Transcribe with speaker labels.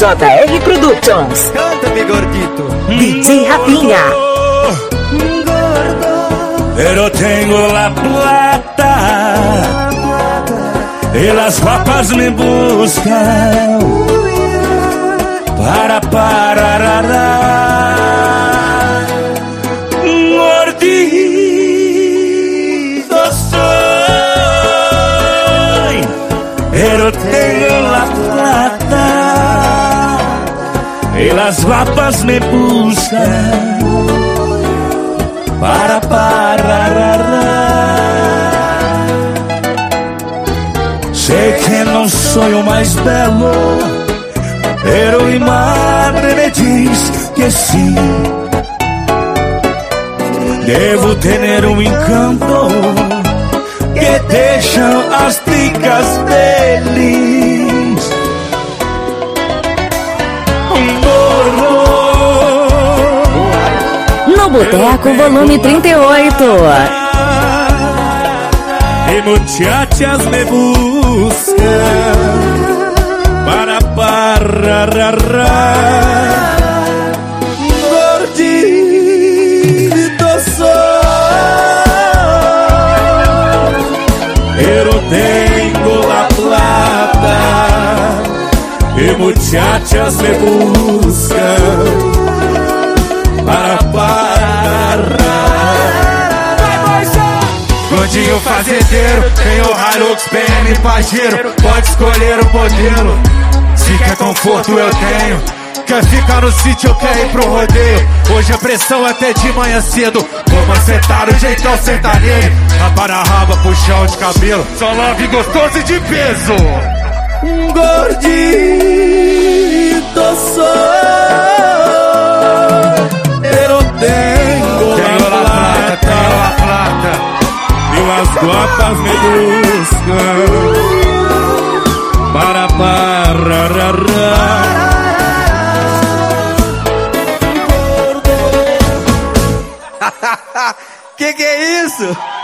Speaker 1: JR Productions.
Speaker 2: Canta-me, gordito.
Speaker 1: DJ Rafinha.
Speaker 3: Pero tengo la plata y las guapas me buscan para parar. Gordito soy, pero tengo la plata y las guapas me buscan para parar. Sei que não sou o mais belo, pero mi madre me diz que sim. Devo ter encanto que deixam as ticas felizes.
Speaker 1: No Boteco, volume 38.
Speaker 3: E muchachas me buscan para parar. Gordito soy, pero tengo la plata y muchachas me buscan para parar.
Speaker 2: Gordinho fazendeiro, tem o Hilux, PM Pajero. Pode escolher o modelo, se quer conforto eu tenho. Quer ficar no sítio ou quer ir pro rodeio? Hoje a pressão até de manhã cedo. Vamos acertar o jeitão sertanejo. Raba na raba, puxão de cabelo. Só love gostoso e de peso.
Speaker 3: Gordito soy, pero tengo la plata y las guapas me buscan para parar.
Speaker 2: Que é isso?